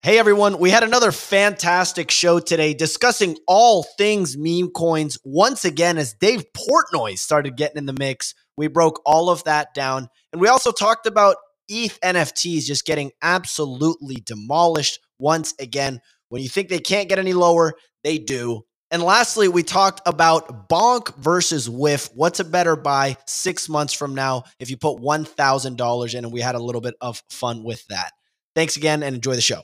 Hey everyone, we had another fantastic show today discussing all things meme coins once again as Dave Portnoy started getting in the mix. We broke all of that down, and we also talked about ETH NFTs just getting absolutely demolished once again. When you think they can't get any lower, they do. And lastly, we talked about Bonk versus Whiff. What's a better buy 6 months from now if you put $1,000 in? And we had a little bit of fun with that. Thanks again and enjoy the show.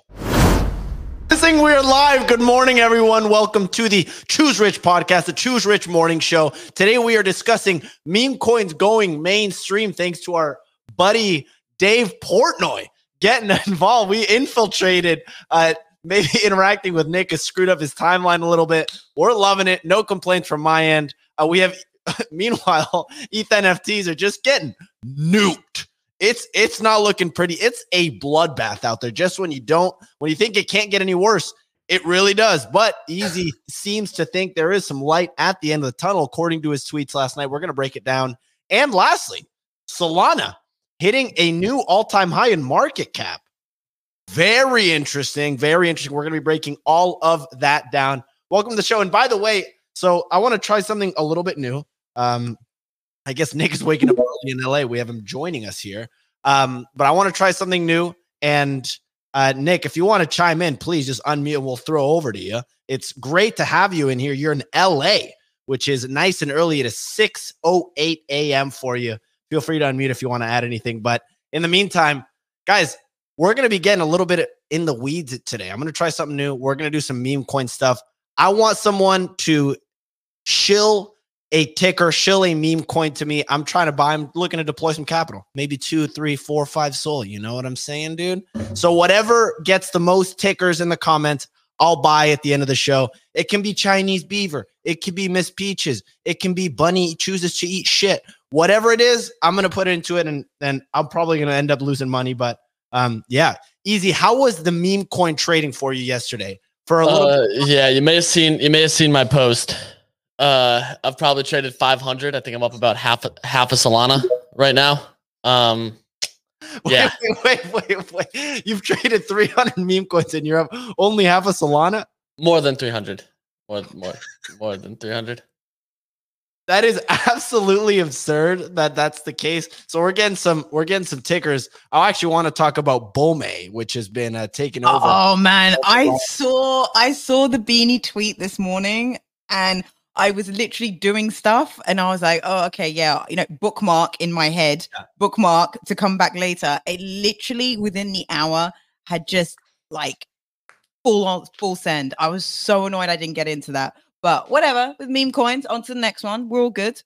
We're live. Good morning, everyone. Welcome to the Choose Rich podcast, the Choose Rich morning show. Today, we are discussing meme coins going mainstream thanks to our buddy Dave Portnoy getting involved. We infiltrated, maybe interacting with Nick has screwed up his timeline a little bit. We're loving it. No complaints from my end. We have, meanwhile, ETH NFTs are just getting nuked. It's not looking pretty. It's a bloodbath out there. Just when you think it can't get any worse, it really does. But Easy seems to think there is some light at the end of the tunnel, according to his tweets last night. We're going to break it down. And lastly, Solana hitting a new all-time high in market cap. Very interesting. Very interesting. We're going to be breaking all of that down. Welcome to the show. And by the way, so I want to try something a little bit new. I guess Nick is waking up early in LA. We have him joining us here. But I want to try something new. And Nick, if you want to chime in, please just unmute and we'll throw over to you. It's great to have you in here. You're in LA, which is nice and early. It is 6:08 a.m. for you. Feel free to unmute if you want to add anything. But in the meantime, guys, we're going to be getting a little bit in the weeds today. I'm going to try something new. We're going to do some meme coin stuff. I want someone to shill a ticker, shill a meme coin to me. I'm trying to buy. I'm looking to deploy some capital, maybe 2, 3, 4, 5 SOL. You know what I'm saying, dude? So whatever gets the most tickers in the comments, I'll buy at the end of the show. It can be Chinese Beaver. It can be Miss Peaches. It can be Bunny chooses to eat shit. Whatever it is, I'm going to put into it, and I'm probably going to end up losing money. But yeah, Easy. How was the meme coin trading for you yesterday? For a little yeah, you may have seen my post. I've probably traded 500. I think I'm up about half a Solana right now. Yeah. Wait. You've traded 300 meme coins and you're up only half a Solana? More than 300. More than 300. That is absolutely absurd that's the case. So we're getting some tickers. I actually want to talk about Bome, which has been taken over. Oh man, I saw the Beanie tweet this morning and I was literally doing stuff and I was like, oh, okay, yeah, bookmark in my head, bookmark to come back later. It literally within the hour had just like full send. I was so annoyed I didn't get into that. But whatever, with meme coins, on to the next one. We're all good.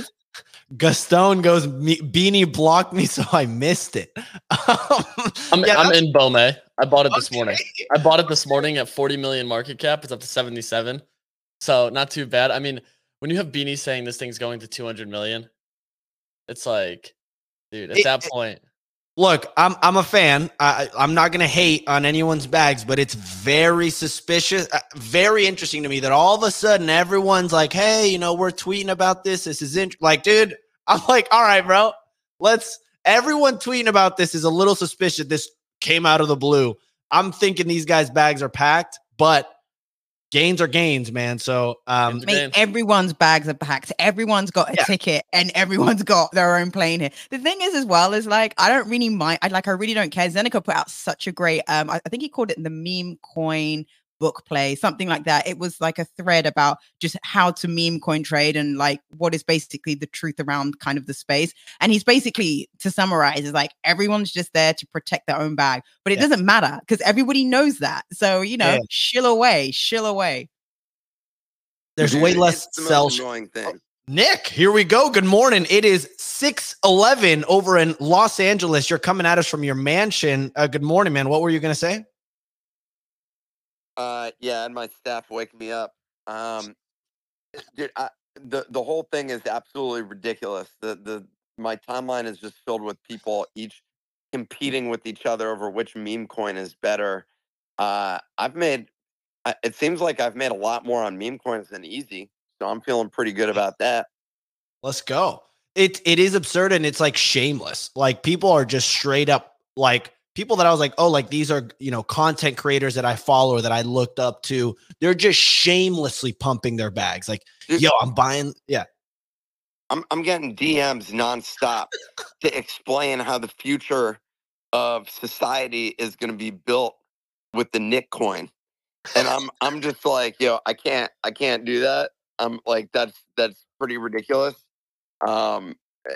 Gaston goes, Beanie blocked me, so I missed it. I'm in Bome. I bought it this morning. I bought it this morning at 40 million market cap. It's up to 77. So not too bad. I mean, when you have Beanie saying this thing's going to 200 million, it's like, dude, at that point. Look, I'm a fan. I'm not going to hate on anyone's bags, but it's very suspicious, very interesting to me that all of a sudden everyone's like, hey, we're tweeting about this. This is like, dude, I'm like, all right, bro, everyone tweeting about this is a little suspicious. This came out of the blue. I'm thinking these guys' bags are packed, but gains are gains, man. So everyone's bags are packed. Everyone's got a ticket and everyone's got their own plane here. The thing is, as well, is like, I don't really mind. I really don't care. Zeneca put out such a great, I think he called it the meme coin book play, something like that. It was like a thread about just how to meme coin trade and like what is basically the truth around kind of the space. And he's basically, to summarize, is like everyone's just there to protect their own bag, but it doesn't matter because everybody knows that. So shill away. There's way less sell. Nick, here we go. Good morning. It is 6:11 over in Los Angeles. You're coming at us from your mansion. Good morning, man. What were you gonna say? Yeah, and my staff waking me up. Dude, the whole thing is absolutely ridiculous. My timeline is just filled with people each competing with each other over which meme coin is better. It seems like I've made a lot more on meme coins than Easy, so I'm feeling pretty good about that. Let's go. It is absurd and it's like shameless. Like people are just straight up like people that I was like, oh, like these are, content creators that I follow or that I looked up to. They're just shamelessly pumping their bags. Like, yo, I'm buying. Yeah. I'm getting DMs nonstop to explain how the future of society is going to be built with the Nick coin. And I'm just like, yo, I can't do that. I'm like, that's pretty ridiculous. But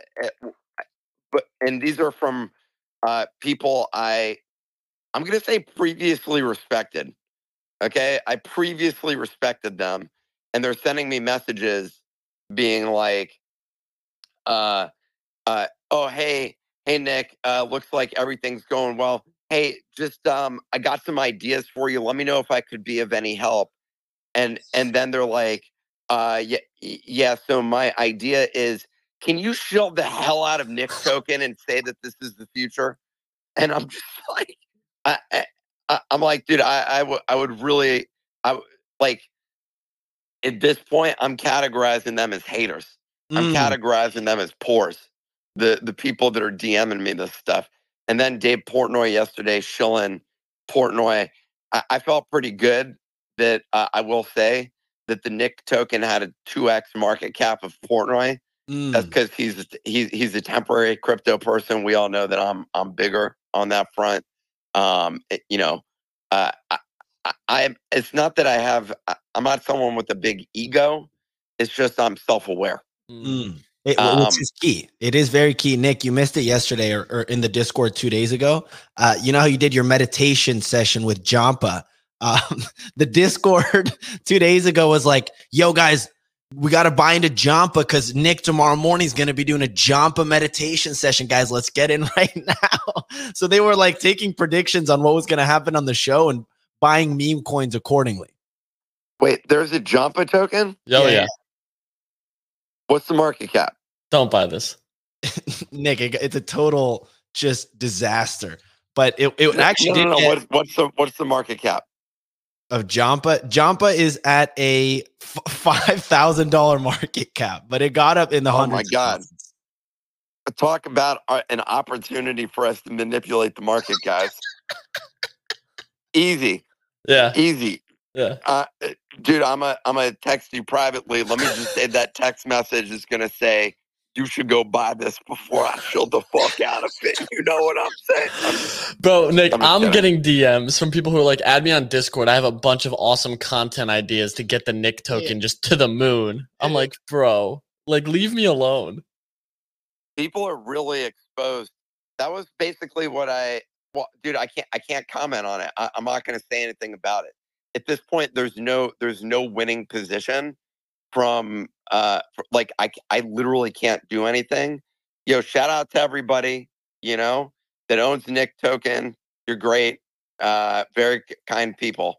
these are from people I'm going to say previously respected. Okay. I previously respected them, and they're sending me messages being like, oh, hey, Nick, looks like everything's going well. Hey, just, I got some ideas for you. Let me know if I could be of any help. And then they're like, yeah. So my idea is, can you shield the hell out of Nick token and say that this is the future? And I'm just like, I'm like, dude, I would really, like, at this point, I'm categorizing them as haters. I'm categorizing them as pores. The people that are DMing me this stuff. And then Dave Portnoy yesterday shilling Portnoy. I felt pretty good that I will say that the Nick token had a 2x market cap of Portnoy. That's because he's a temporary crypto person. We all know that I'm bigger on that front. It's not that I'm not someone with a big ego. It's just I'm self-aware. Which is key. It is very key. Nick, you missed it yesterday or in the Discord 2 days ago. You know how you did your meditation session with Jampa? The Discord 2 days ago was like, yo, guys, we got to buy into Jampa because Nick tomorrow morning is going to be doing a Jampa meditation session. Guys, let's get in right now. So they were like taking predictions on what was going to happen on the show and buying meme coins accordingly. Wait, there's a Jampa token? Oh, yeah. What's the market cap? Don't buy this. Nick, it's a total just disaster. But it actually What's the market cap of Jampa? Jampa is at a $5,000 market cap, but it got up in the hundreds. Oh my God. Talk about an opportunity for us to manipulate the market, guys. Easy. Yeah. Easy. Yeah. Dude, I'm gonna text you privately. Let me just say that text message is gonna say, you should go buy this before I chill the fuck out of it. You know what I'm saying? Bro, Nick, I'm getting DMs from people who are like, add me on Discord. I have a bunch of awesome content ideas to get the Nick token just to the moon. I'm like, bro, like, leave me alone. People are really exposed. That was basically dude, I can't comment on it. I'm not going to say anything about it. At this point, there's no winning position from like I literally can't do anything. Yo, shout out to everybody, that owns Nick token. You're great. Very kind people.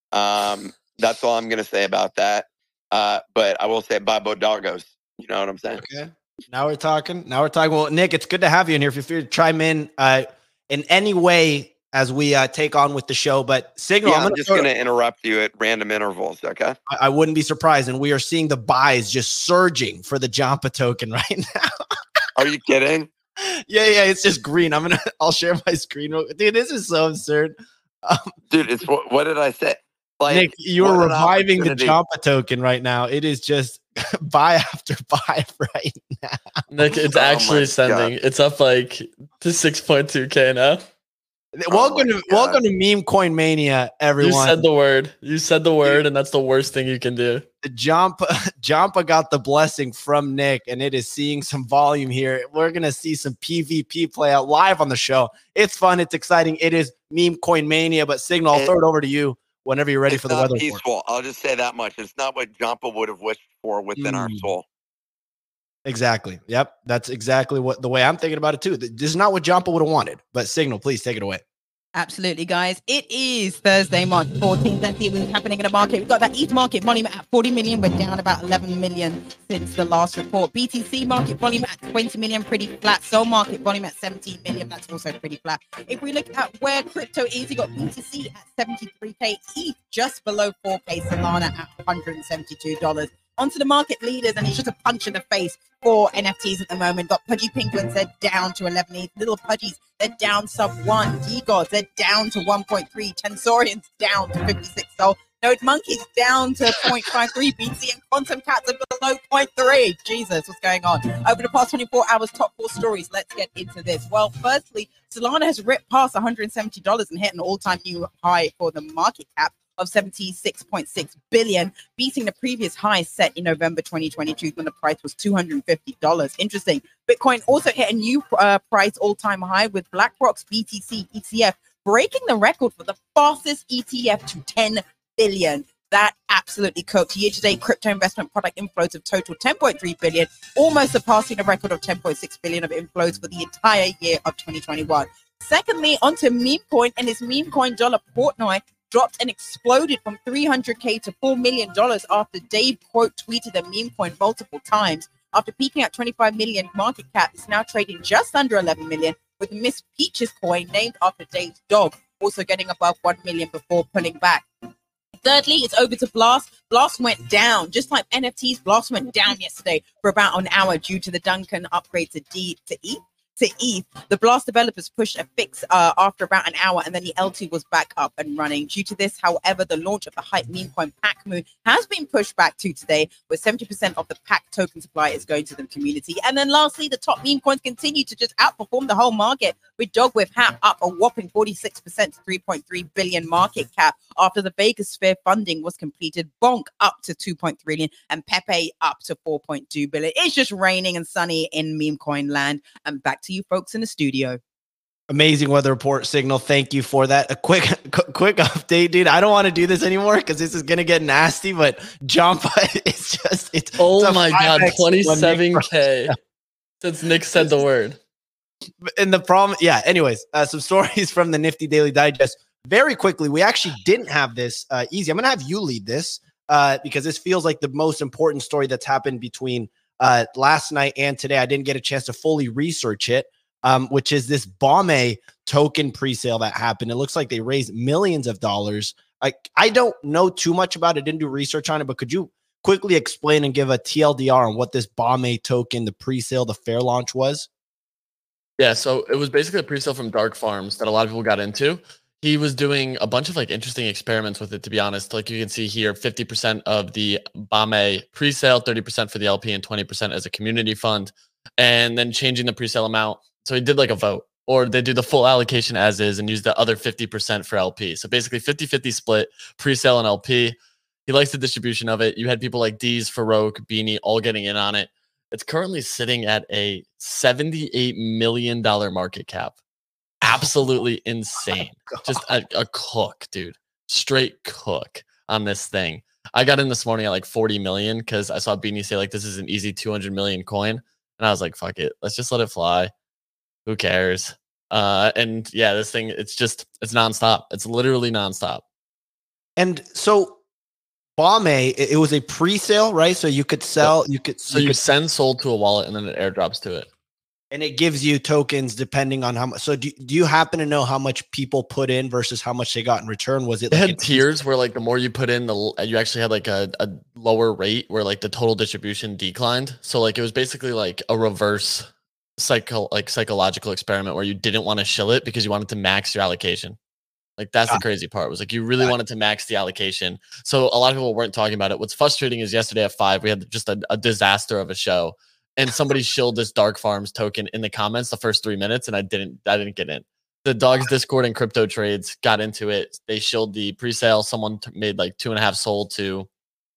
That's all I'm going to say about that. But I will say bye, Bodogos. You know what I'm saying? Okay. Now we're talking. Well, Nick, it's good to have you in here. If you're to chime in any way as we take on with the show, but Signal, I'm just going to interrupt you at random intervals. Okay. I wouldn't be surprised. And we are seeing the buys just surging for the Jampa token right now. Are you kidding? Yeah. It's just green. I'll share my screen. Dude, this is so absurd. Dude, it's what did I say? Like, Nick, you're reviving the Jampa token right now. It is just buy after buy right now. Nick, it's actually sending. God. It's up like to 6.2K now. Welcome to Meme Coin Mania, everyone. You said the word, and that's the worst thing you can do. Jampa got the blessing from Nick, and it is seeing some volume here. We're gonna see some PvP play out live on the show. It's fun, it's exciting. It is Meme Coin Mania, but Signal, I'll throw it over to you whenever you're ready for the weather. Peaceful. I'll just say that much. It's not what Jampa would have wished for within our soul. Exactly. Yep. That's exactly the way I'm thinking about it too. This is not what Jampa would have wanted, but Signal, please take it away. Absolutely, guys. It is Thursday, March 14th. Let's see what's happening in the market. We've got that ETH market volume at 40 million. We're down about 11 million since the last report. BTC market volume at 20 million, pretty flat. Sol market volume at 17 million. That's also pretty flat. If we look at where crypto is, you got BTC at 73K, ETH just below 4K, Solana at $172. Onto the market leaders, and it's just a punch in the face for NFTs at the moment. Got Pudgy Penguins, they're down to 11. Little Pudgies, they're down sub 1. D-Gods, they're down to 1.3. Tensorians down to 56. So Node Monkeys down to 0.53. BC and Quantum Cats are below 0.3. Jesus, what's going on? Over the past 24 hours, top 4 stories. Let's get into this. Well, firstly, Solana has ripped past $170 and hit an all-time new high for the market cap of 76.6 billion, beating the previous high set in November 2022 when the price was $250. Interesting. Bitcoin also hit a new price all-time high with BlackRock's BTC ETF breaking the record for the fastest ETF to 10 billion. That absolutely cooked. Year-to-date crypto investment product inflows of total 10.3 billion, almost surpassing a record of 10.6 billion of inflows for the entire year of 2021. Secondly, onto meme coin, and its meme coin dollar Portnoy dropped and exploded from $300K to $4 million after Dave quote tweeted a meme coin multiple times. After peaking at 25 million market cap, it's now trading just under 11 million, with Miss Peaches coin named after Dave's dog also getting above 1 million before pulling back. Thirdly, it's over to Blast. Blast went down, just like NFTs. Blast went down yesterday for about an hour due to the Duncan upgrade to ETH. The Blast developers pushed a fix after about an hour, and then the LT was back up and running. Due to this, however, the launch of the hype meme coin Pac-Moon has been pushed back to today, where 70% of the Pac token supply is going to the community. And then lastly, the top meme coins continue to just outperform the whole market, with Dog with Hat up a whopping 46% to 3.3 billion market cap after the Vegas Sphere funding was completed. Bonk up to 2.3 billion and Pepe up to 4.2 billion. It's just raining and sunny in meme coin land. And back to you folks in the studio. Amazing weather report, Signal. Thank you for that. A quick update, dude. I don't want to do this anymore because this is gonna get nasty. But Jump, it's oh my god, 27K since Nick said the word. And the problem, yeah. Anyways, some stories from the Nifty Daily Digest. Very quickly, we actually didn't have this easy. I'm gonna have you lead this because this feels like the most important story that's happened between last night and today. I didn't get a chance to fully research it. Which is this Bombe token presale that happened. It looks like they raised millions of dollars. I don't know too much about it, didn't do research on it, but could you quickly explain and give a TLDR on what this Bombe token, the presale, the fair launch was? Yeah, so it was basically a presale from Dark Farms that a lot of people got into. He was doing a bunch of like interesting experiments with it, to be honest. Like you can see here, 50% of the Bombe presale, 30% for the LP, and 20% as a community fund, and then changing the presale amount. So he did like a vote, or they do the full allocation as is and use the other 50% for LP. So basically 50-50 split, pre-sale and LP. He likes the distribution of it. You had people like Deez, Farouk, Beanie all getting in on it. It's currently sitting at a $78 million market cap. Absolutely insane. Just a cook, dude. Straight cook on this thing. I got in this morning at like 40 million because I saw Beanie say like this is an easy 200 million coin. And I was like, fuck it. Let's just let it fly. Who cares? And yeah, this thing, it's nonstop. It's literally nonstop. And so Bombe, it was a pre-sale, right? So you could sell, you send sold to a wallet and then it airdrops to it. And it gives you tokens depending on how much. So do you happen to know how much people put in versus how much they got in return? Was it like had tiers where like the more you put in, you actually had like a lower rate where like the total distribution declined. So like it was basically like a reverse psychological experiment where you didn't want to shill it because you wanted to max your allocation. Like that's the crazy part, was like you really wanted to max the allocation. So a lot of people weren't talking about it. What's frustrating is yesterday at 5 we had just a disaster of a show, and somebody shilled this Dark Farms token in the comments the first 3 minutes, and I didn't get in. The Dogs Discord and Crypto Trades got into it. They shilled the pre-sale. Someone made like 2.5 sold to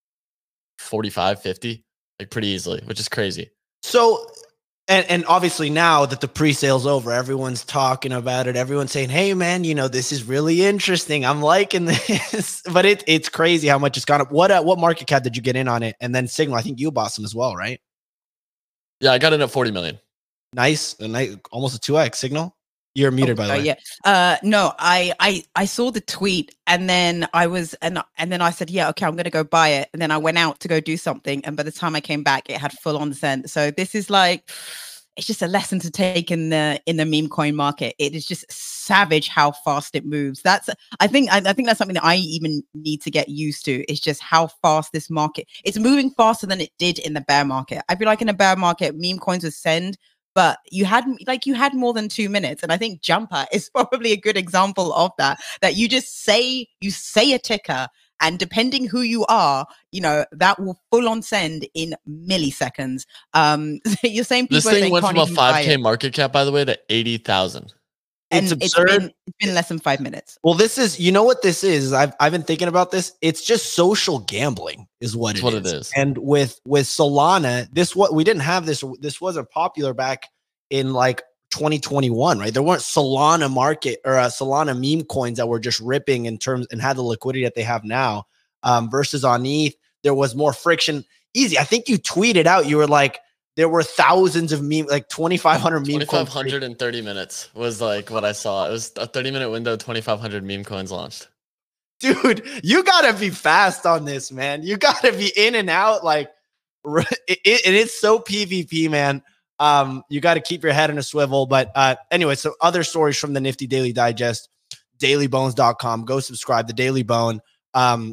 45, 50, like pretty easily, which is crazy. So And obviously now that the pre-sale's over, everyone's talking about it. Everyone's saying, hey, man, this is really interesting. I'm liking this. But it's crazy how much it's gone up. What market cap did you get in on it? And then Signal, I think you bought some as well, right? Yeah, I got in at 40 million. Nice. Almost a 2x. Signal? You're muted, by the way. Yeah. No, I saw the tweet and then and then I said, yeah, okay, I'm going to go buy it. And then I went out to go do something. And by the time I came back, it had full on sent. So this is like, it's just a lesson to take in the meme coin market. It is just savage how fast it moves. I think that's something that I even need to get used to. It's just how fast this market, it's moving faster than it did in the bear market. I feel like in a bear market, meme coins would send, but you had more than 2 minutes. And I think Jumper is probably a good example of that you just say a ticker, and depending who you are, that will full on send in milliseconds. You're saying people this thing went from a 5K market cap, by the way, to 80,000. It's absurd. It's been less than 5 minutes. Well, this is, what this is? I've been thinking about this. It's just social gambling, is what it is. And with Solana, we didn't have this. This wasn't popular back in like 2021, right? There weren't Solana market or Solana meme coins that were just ripping in terms and had the liquidity that they have now. Versus on ETH, there was more friction. Easy. I think you tweeted out, you were like, there were thousands of meme, like 2,500 meme coins. 2,500 in 30 minutes was like what I saw. It was a 30-minute window, 2,500 meme coins launched. Dude, you gotta be fast on this, man. You gotta be in and out. Like, it is so PvP, man. You got to keep your head in a swivel. But anyway, so other stories from the Nifty Daily Digest, dailybones.com. Go subscribe. The Daily Bone. Elon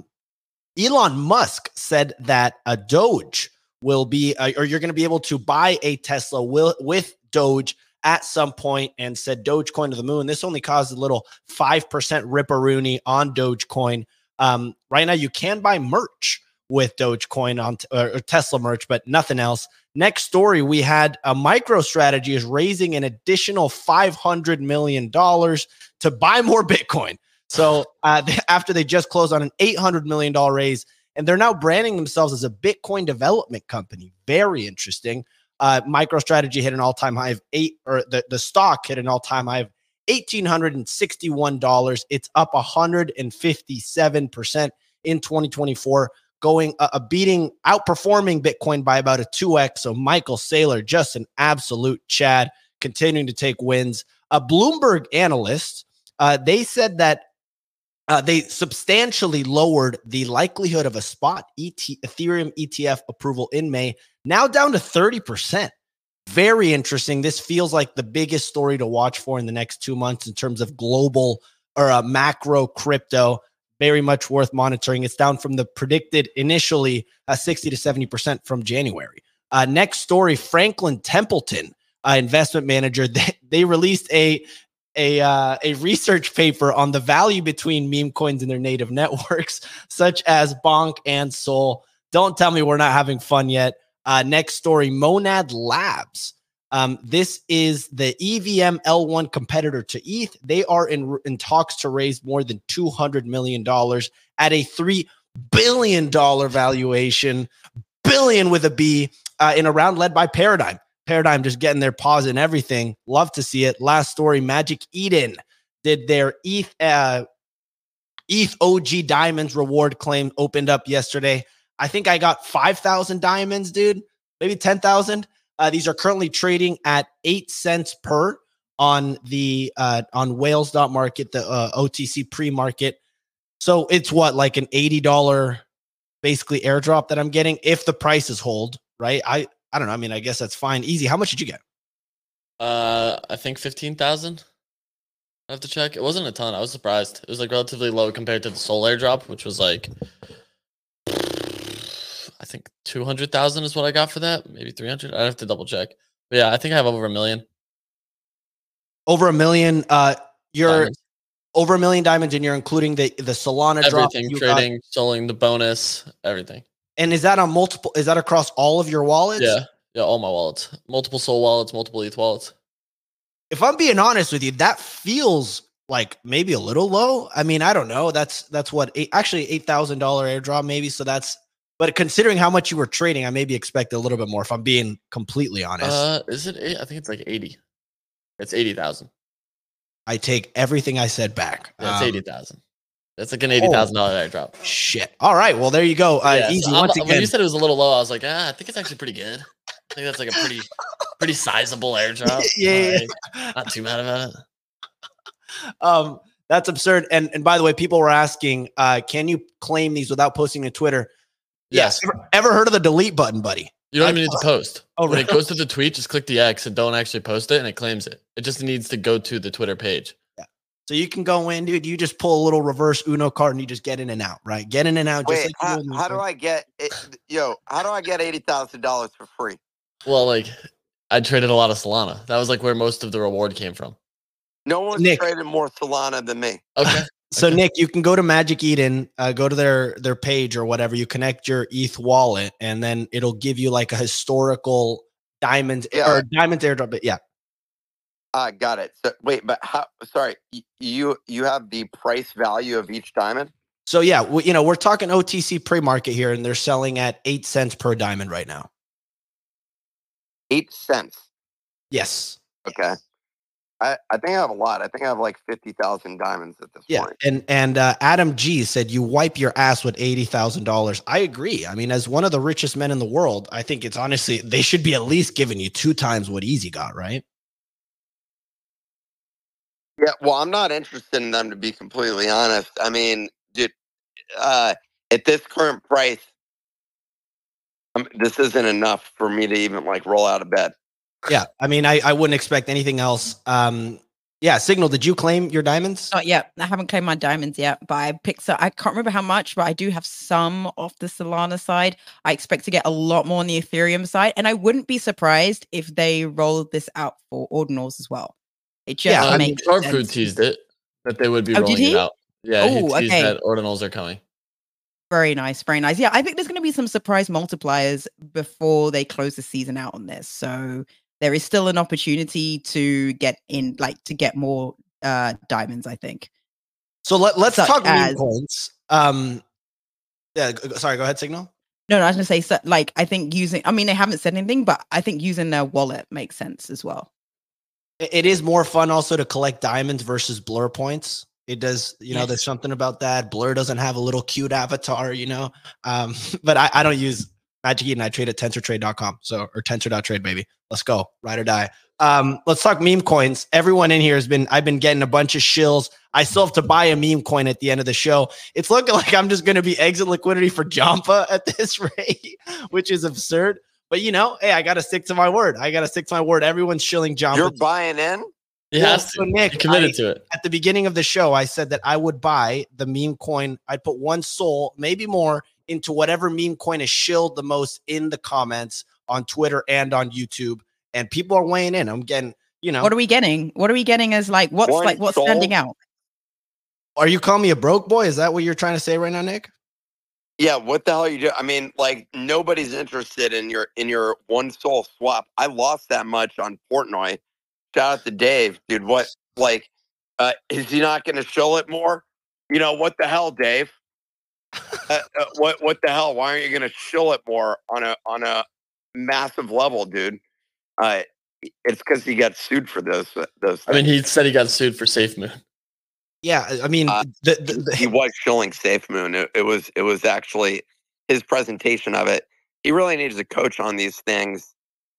Musk said that a Doge will be, or you're going to be able to buy a Tesla with Doge at some point, and said Dogecoin to the moon. This only caused a little 5% ripperoonie on Dogecoin. Right now, you can buy merch with Dogecoin or Tesla merch, but nothing else. Next story, we had a MicroStrategy is raising an additional $500 million to buy more Bitcoin. So after they just closed on an $800 million raise, and they're now branding themselves as a Bitcoin development company. Very interesting. MicroStrategy hit an all-time high of the stock hit an all-time high of $1,861. It's up 157% in 2024. Outperforming Bitcoin by about a 2x. So Michael Saylor, just an absolute Chad, continuing to take wins. A Bloomberg analyst, they said that they substantially lowered the likelihood of a spot Ethereum ETF approval in May, now down to 30%. Very interesting. This feels like the biggest story to watch for in the next 2 months in terms of global or macro crypto. Very much worth monitoring. It's down from the predicted initially 60 to 70% from January. Next story, Franklin Templeton, investment manager, they released a research paper on the value between meme coins and their native networks, such as Bonk and Sol. Don't tell me we're not having fun yet. Next story, Monad Labs. This is the EVM L1 competitor to ETH. They are in talks to raise more than $200 million at a $3 billion valuation, billion with a B, in a round led by Paradigm. Paradigm just getting their paws in everything. Love to see it. Last story, Magic Eden did their ETH OG Diamonds reward claim, opened up yesterday. I think I got 5,000 diamonds, dude. Maybe 10,000. These are currently trading at 8 cents per on the on whales.market, the OTC pre-market. So it's what, like an $80 basically airdrop that I'm getting if the prices hold, right? I don't know. I mean, I guess that's fine. Easy. How much did you get? I think 15,000. I have to check. It wasn't a ton. I was surprised. It was like relatively low compared to the Sol airdrop, which was like, I think 200,000 is what I got for that. Maybe 300. I'd have to double check. But yeah, I think I have over 1 million. Over 1 million. You're diamonds. Over 1 million diamonds, and you're including the Solana drop. Everything, trading, selling, the bonus, everything. And is that on multiple? Is that across all of your wallets? Yeah, all my wallets. Multiple Sol wallets, multiple ETH wallets. If I'm being honest with you, that feels like maybe a little low. I mean, I don't know. That's what actually $8,000 airdrop maybe. So but considering how much you were trading, I maybe expect a little bit more. If I'm being completely honest, is it? I think it's like 80. It's 80,000. I take everything I said back. Yeah, it's 80,000. That's like an $80,000 airdrop. Shit. All right. Well, there you go. Easy. So once again, when you said it was a little low, I was like, I think it's actually pretty good. I think that's like a pretty sizable airdrop. Yeah. Not too mad about it. That's absurd. And by the way, people were asking, can you claim these without posting to Twitter? Yes. Ever heard of the delete button, buddy? You don't even need to post. Oh, when really? it goes to the tweet, just click the X and don't actually post it, and it claims it. It just needs to go to the Twitter page. Yeah. So you can go in, dude. You just pull a little reverse Uno card and you just get in and out, right? Get in and out. Wait, just like how do I get it? How do I get $80,000 for free? Well, like I traded a lot of Solana. That was like where most of the reward came from. No one's traded more Solana than me. Okay. So Nick, you can go to Magic Eden, go to their page or whatever. You connect your ETH wallet, and then it'll give you like a historical diamond or diamond airdrop. But yeah, got it. So wait, but how? Sorry, you have the price value of each diamond. So yeah, we're talking OTC pre-market here, and they're selling at 8 cents per diamond right now. 8 cents. Yes. Okay. I think I have a lot. I think I have like 50,000 diamonds at this point. And Adam G said you wipe your ass with $80,000. I agree. I mean, as one of the richest men in the world, I think it's honestly they should be at least giving you 2 times what Easy got, right? Yeah. Well, I'm not interested in them, to be completely honest. I mean, dude, at this current price, this isn't enough for me to even like roll out of bed. Yeah, I mean, I wouldn't expect anything else. Yeah, Signal, did you claim your diamonds? Not yet. I haven't claimed my diamonds yet, but I picked up. I can't remember how much, but I do have some off the Solana side. I expect to get a lot more on the Ethereum side, and I wouldn't be surprised if they rolled this out for ordinals as well. It just makes sense. Food teased it that they would be rolling it out. Yeah, he teased that ordinals are coming. Very nice, very nice. Yeah, I think there's going to be some surprise multipliers before they close the season out on this. So there is still an opportunity to get in, like to get more diamonds, I think. So let's talk meme coins. Yeah, sorry, go ahead, Signal. No, I was going to say, so, like, I think I mean, they haven't said anything, but I think using their wallet makes sense as well. It is more fun also to collect diamonds versus Blur points. It does, there's something about that. Blur doesn't have a little cute avatar, but I don't use Magic Eden. I trade at tensortrade.com. Or tensor.trade, baby. Let's go. Ride or die. Let's talk meme coins. Everyone in here I've been getting a bunch of shills. I still have to buy a meme coin at the end of the show. It's looking like I'm just going to be exit liquidity for Jampa at this rate, which is absurd. But hey, I got to stick to my word. Everyone's shilling Jampa. You're buying in? Yes, so Nick, he committed to it. At the beginning of the show, I said that I would buy the meme coin. I'd put 1 SOL, maybe more, into whatever meme coin is shilled the most in the comments on Twitter and on YouTube. And people are weighing in. I'm getting, What are we getting? What are we getting as what's standing out? Are you calling me a broke boy? Is that what you're trying to say right now, Nick? Yeah, what the hell are you doing? I mean, like, nobody's interested in your 1 SOL swap. I lost that much on Portnoy. Shout out to Dave, dude. What, like, is he not going to show it more? What the hell, Dave? What the hell? Why aren't you going to show it more on a massive level, dude? It's because he got sued for those things. I mean, he said he got sued for SafeMoon. Yeah, I mean, he was shilling SafeMoon. It was actually his presentation of it. He really needs a coach on these things.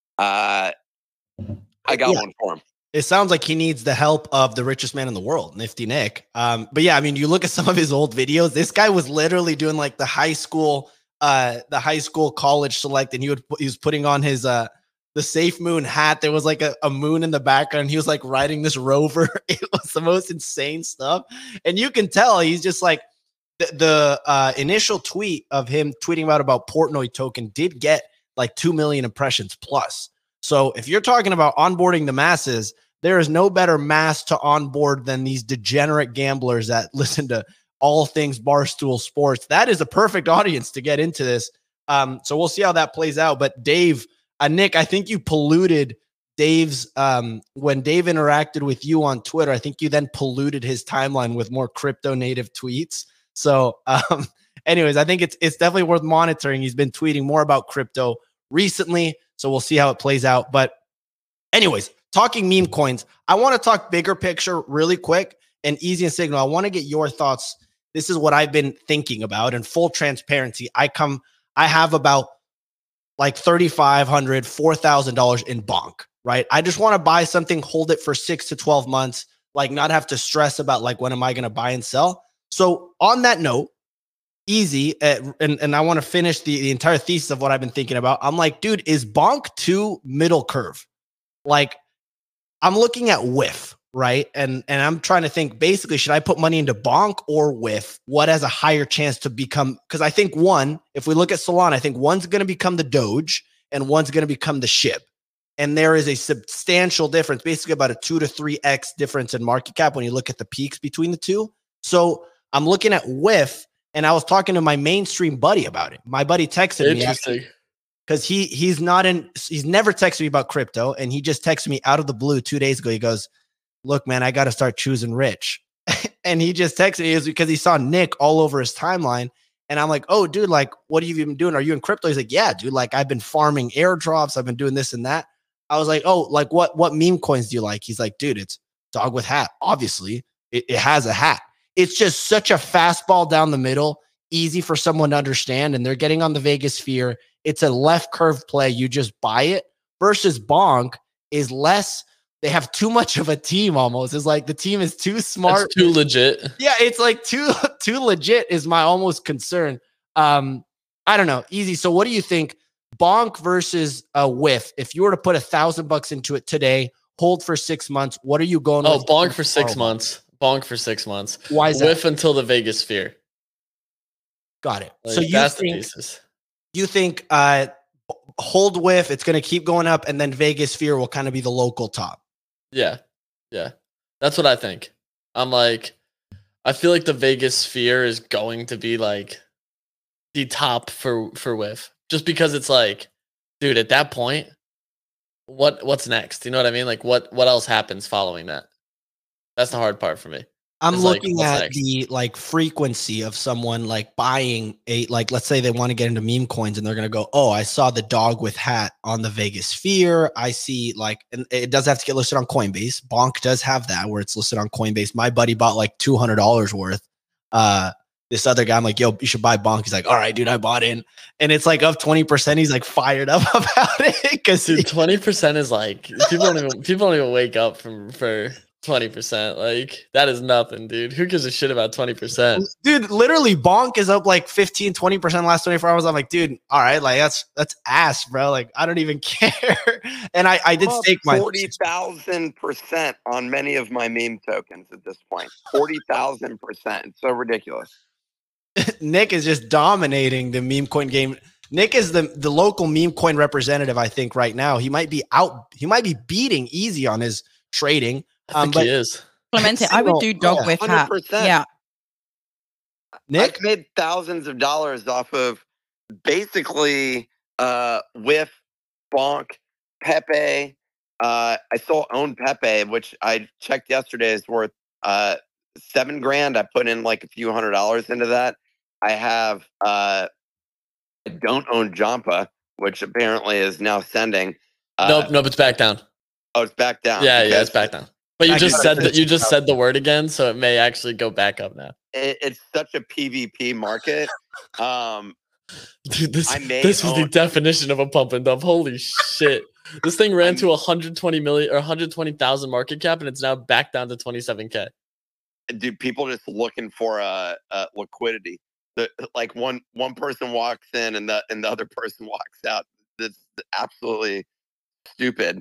I got one for him. It sounds like he needs the help of the richest man in the world, Nifty Nick. But yeah, I mean, you look at some of his old videos. This guy was literally doing like the high school college select, and he was putting on his the SafeMoon hat. There was like a moon in the background. He was like riding this rover. It was the most insane stuff, and you can tell he's just like the initial tweet of him tweeting about Portnoy token did get like 2 million impressions plus. So if you're talking about onboarding the masses, there is no better mass to onboard than these degenerate gamblers that listen to all things Barstool Sports. That is a perfect audience to get into this. So we'll see how that plays out. But Dave, Nick, I think you polluted Dave's, when Dave interacted with you on Twitter, I think you then polluted his timeline with more crypto native tweets. So anyways, I think it's definitely worth monitoring. He's been tweeting more about crypto recently. So we'll see how it plays out. But anyways, talking meme coins, I want to talk bigger picture really quick. And Easy and Signal, I want to get your thoughts. This is what I've been thinking about. In full transparency, I have about like $3,500, $4,000 in bonk, right? I just want to buy something, hold it for 6 to 12 months, like not have to stress about like when am I going to buy and sell. So on that note, easy, and I want to finish the entire thesis of what I've been thinking about. I'm like, dude, is bonk too middle curve? Like, I'm looking at whiff, right? And I'm trying to think, basically, should I put money into bonk or whiff? What has a higher chance to become? Because I think if we look at Solana, I think one's going to become the Doge and one's going to become the SHIB. And there is a substantial difference, basically about a 2 to 3x difference in market cap when you look at the peaks between the two. So I'm looking at whiff, and I was talking to my mainstream buddy about it. My buddy texted me. Interesting. Because he's never texted me about crypto, and he just texted me out of the blue 2 days ago. He goes, "Look, man, I got to start choosing rich." And he just texted me because he saw Nick all over his timeline. And I'm like, "Oh, dude, like, what have you been doing? Are you in crypto?" He's like, "Yeah, dude, like, I've been farming airdrops. I've been doing this and that." I was like, "Oh, like, what meme coins do you like?" He's like, "Dude, it's dog with hat. Obviously, it has a hat. It's just such a fastball down the middle, easy for someone to understand, and they're getting on the Vegas sphere. It's a left curve play. You just buy it. Versus bonk is less. They have too much of a team almost. It's like the team is too smart. It's too legit. Yeah, it's like too legit is my almost concern. I don't know. Easy. So what do you think? Bonk versus a whiff. If you were to put $1,000 into it today, hold for 6 months, what are you going with? Bonk for 6 months. Bonk for 6 months. Why is whiff that? Until the Vegas sphere. Got it. Like, so you think hold whiff, it's going to keep going up, and then Vegas sphere will kind of be the local top. Yeah. That's what I think. I'm like, I feel like the Vegas sphere is going to be like the top for whiff, just because it's like, dude, at that point, what's next? You know what I mean? Like, what else happens following that? That's the hard part for me. I'm looking at the like frequency of someone like buying let's say they want to get into meme coins and they're going to go, "Oh, I saw the dog with hat on the Vegas sphere. I see and it does have to get listed on Coinbase. Bonk does have that where it's listed on Coinbase. My buddy bought like $200 worth. This other guy, I'm like, "Yo, you should buy bonk." He's like, "All right, dude, I bought in." And it's like up 20%. He's like fired up about it. Because 20% is like, people don't even wake up for 20%. Like, that is nothing, dude. Who gives a shit about 20%? Dude, literally bonk is up like 15-20% last 24 hours. I'm like, dude, all right, like that's ass, bro. Like, I don't even care. And I did stake my 40,000% on many of my meme tokens at this point. 40,000%. It's so ridiculous. Nick is just dominating the meme coin game. Nick is the local meme coin representative, I think, right now. He might be beating Easy on his trading. I think he is. Clemente, I would do dog with hat. 100%. Yeah. Nick? I've made thousands of dollars off of basically whiff, bonk, Pepe. I still own Pepe, which I checked yesterday is worth $7,000. I put in like a few $100s into that. I have I don't own Jampa, which apparently is now sending. Nope, it's back down. Oh, it's back down. Yeah, it's back down. But you just said the word again, so it may actually go back up now. It's such a PvP market. Dude, this was the definition of a pump and dump. Holy shit. This thing ran to 120 million or 120,000 market cap, and it's now back down to 27K. Dude, people just looking for liquidity. Like one person walks in and the other person walks out. That's absolutely stupid.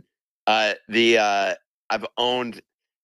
I've owned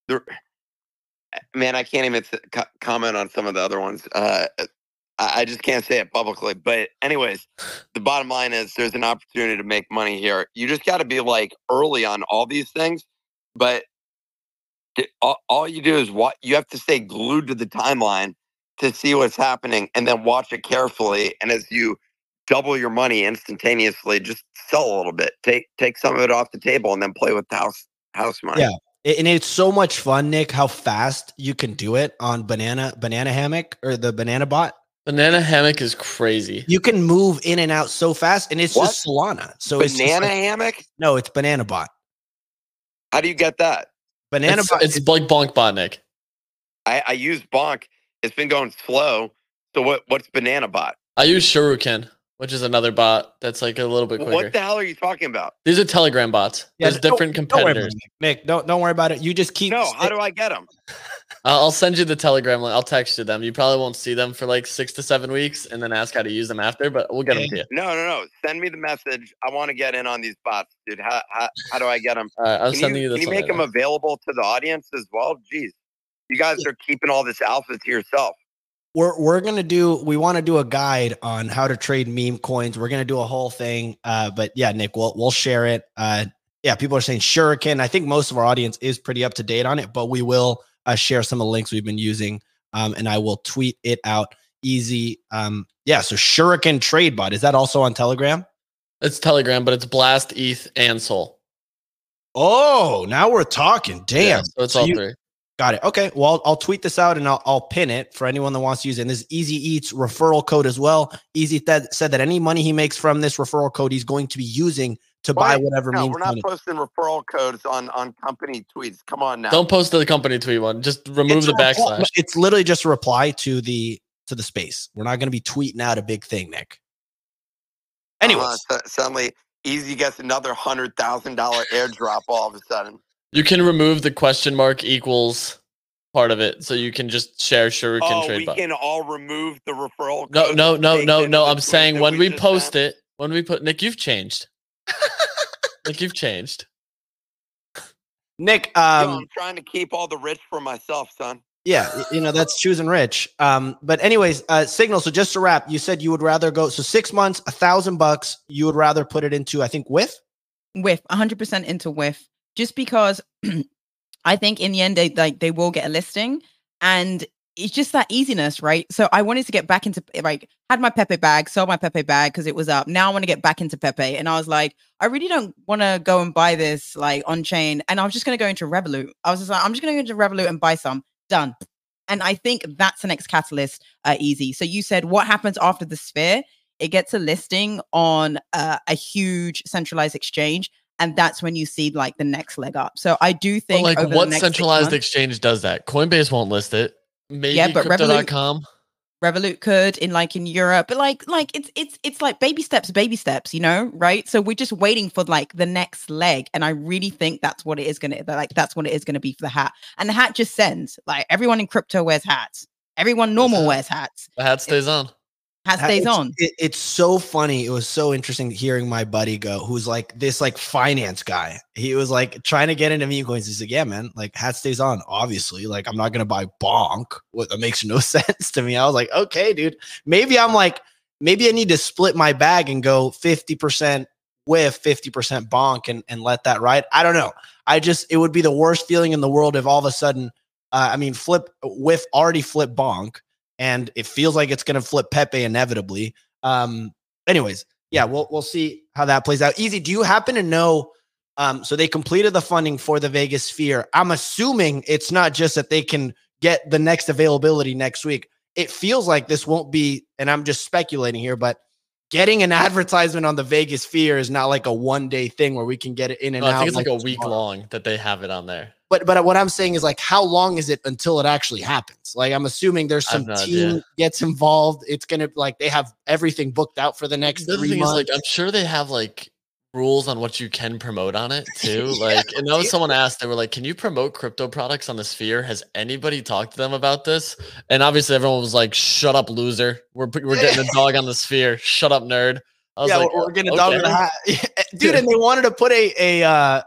man, I can't even comment on some of the other ones. I just can't say it publicly. But anyways, the bottom line is there's an opportunity to make money here. You just got to be like early on all these things. But all you do is you have to stay glued to the timeline to see what's happening and then watch it carefully. And as you double your money instantaneously, just sell a little bit, take some of it off the table and then play with the house money. Yeah. And it's so much fun, Nick, how fast you can do it on Banana Hammock or the Banana Bot. Banana Hammock is crazy. You can move in and out so fast, and it's just Solana. So Banana Hammock? No, it's Banana Bot. How do you get that? Banana Bot. It's like Bonk Bot, Nick. I use Bonk. It's been going slow. So what's Banana Bot? I use Shuriken. which is another bot that's like a little bit quicker. What the hell are you talking about? These are Telegram bots. There's different competitors. Nick, don't worry about it. You just keep. No, how do I get them? I'll send you the Telegram link. I'll text you them. You probably won't see them for like 6 to 7 weeks, and then ask how to use them after. But we'll get them to you. No. Send me the message. I want to get in on these bots, dude. How do I get them? I'm sending you this. Can you make them available to the audience as well? Jeez, you guys are keeping all this alpha to yourself. We want to do a guide on how to trade meme coins. We're gonna do a whole thing. But yeah, Nick, we'll share it. Yeah, people are saying Shuriken. I think most of our audience is pretty up to date on it, but we will share some of the links we've been using. And I will tweet it out easy. Yeah, so Shuriken trade bot. Is that also on Telegram? It's Telegram, but it's Blast, ETH, and Sol. Oh, now we're talking. Damn. Yeah, so it's all three. Got it. Okay. Well, I'll tweet this out and I'll pin it for anyone that wants to use it. And this is Easy Eats referral code as well. Easy said that any money he makes from this referral code, he's going to be using to buy whatever. No, we're not posting referral codes on company tweets. Come on now. Don't post the company tweet one. Just remove the backslash. It's literally just a reply to the space. We're not going to be tweeting out a big thing, Nick. Anyways, suddenly Easy gets another $100,000 airdrop all of a sudden. You can remove the question mark equals part of it, so you can just share Shuriken trade bot. We can all remove the referral code. No. I'm saying when we post it, when we put Nick, you've changed. Nick, you've changed. Nick, I'm trying to keep all the rich for myself, son. Yeah, that's choosing rich. But anyways, Signal. So just to wrap, you said you would rather go. So 6 months, $1,000. You would rather put it into, I think, WIF 100% into WIF. Just because I think in the end they will get a listing, and it's just that easiness, right? So I wanted to get back into had my Pepe bag, sold my Pepe bag because it was up. Now I want to get back into Pepe, and I was like, I really don't want to go and buy this like on chain, and I was just going to go into Revolut. I was just like, I'm just going to go into Revolut and buy some. Done. And I think that's the next catalyst. Easy. So you said what happens after the Sphere? It gets a listing on a huge centralized exchange. And that's when you see like the next leg up. So I do think what centralized exchange does that? Coinbase won't list it. Maybe but Crypto.com. Revolut could in Europe, but like it's like baby steps, right? So we're just waiting for like the next leg, and I really think that's what it is gonna be for the hat. And the hat just sends like everyone in crypto wears hats. Everyone normal wears hats. The hat stays on. It's so funny. It was so interesting hearing my buddy go, who's like this like finance guy. He was like trying to get into meme coins. He's like, yeah, man, like hat stays on. Obviously, like I'm not gonna buy bonk. That makes no sense to me. I was like, okay, dude. Maybe I need to split my bag and go 50% with 50% bonk and let that ride. I don't know. It would be the worst feeling in the world if all of a sudden, WIF already flip bonk. And it feels like it's going to flip Pepe inevitably. Anyways, yeah, we'll see how that plays out. Easy, do you happen to know? So they completed the funding for the Vegas Sphere. I'm assuming it's not just that they can get the next availability next week. It feels like this won't be, and I'm just speculating here, but getting an advertisement on the Vegas Sphere is not like a one-day thing where we can get it in and out. I think it's like a week long that they have it on there. But what I'm saying is like, how long is it until it actually happens? Like, I'm assuming there's some team gets involved. It's going to like, they have everything booked out for the next 3 months. Like, I'm sure they have like rules on what you can promote on it too. Like, and that was someone asked, they were like, can you promote crypto products on the Sphere? Has anybody talked to them about this? And obviously everyone was like, shut up, loser. We're getting a dog on the Sphere. Shut up, nerd. I was like, we're getting a dog on the hat. Dude, and they wanted to put a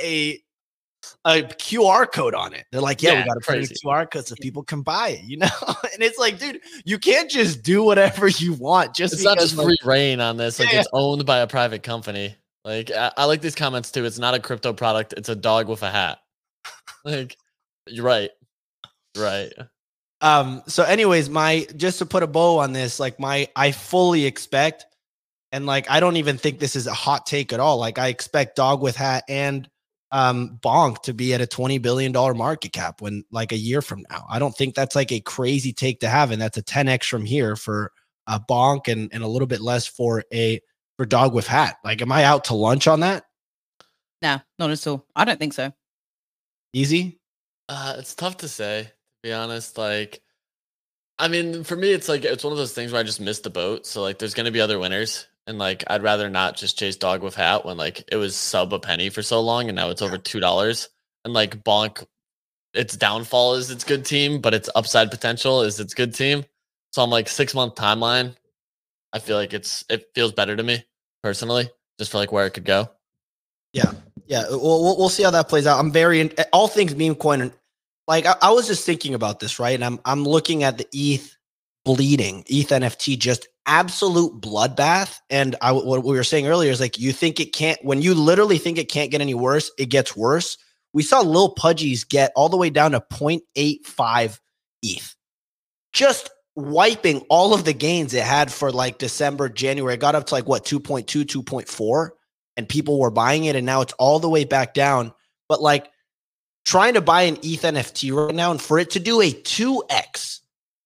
QR code on it. They're like, yeah, we got to put a QR code so people can buy it, And it's like, dude, you can't just do whatever you want. It's not just free reign on this. Like, it's owned by a private company. Like, I like these comments too. It's not a crypto product. It's a dog with a hat. Like, you're right. Right. So anyways, just to put a bow on this, like I fully expect, and like, I don't even think this is a hot take at all. Like, I expect dog with hat and bonk to be at a $20 billion market cap when like a year from now. I don't think that's like a crazy take to have. And that's a 10x from here for a bonk and a little bit less for dog with hat. Like, am I out to lunch on that? No, not at all. I don't think so. Easy. It's tough to say, to be honest. Like, I mean, for me, it's like it's one of those things where I just missed the boat. So like, there's gonna be other winners, and like, I'd rather not just chase dog with hat when like it was sub a penny for so long, and now it's over $2. And like Bonk, its downfall is its good team, but its upside potential is its good team. So I'm like 6-month timeline. I feel like it feels better to me personally, just for like where it could go. Yeah. We'll see how that plays out. I'm very all things meme coin. Like I was just thinking about this, right? And I'm looking at the ETH bleeding, ETH NFT, just absolute bloodbath. And what we were saying earlier is like, you think it can't, when you literally think it can't get any worse, it gets worse. We saw Lil Pudgies get all the way down to 0.85 ETH, just wiping all of the gains it had for like December, January. It got up to like what, 2.2, 2.4, and people were buying it. And now it's all the way back down. But like trying to buy an ETH NFT right now and for it to do a 2x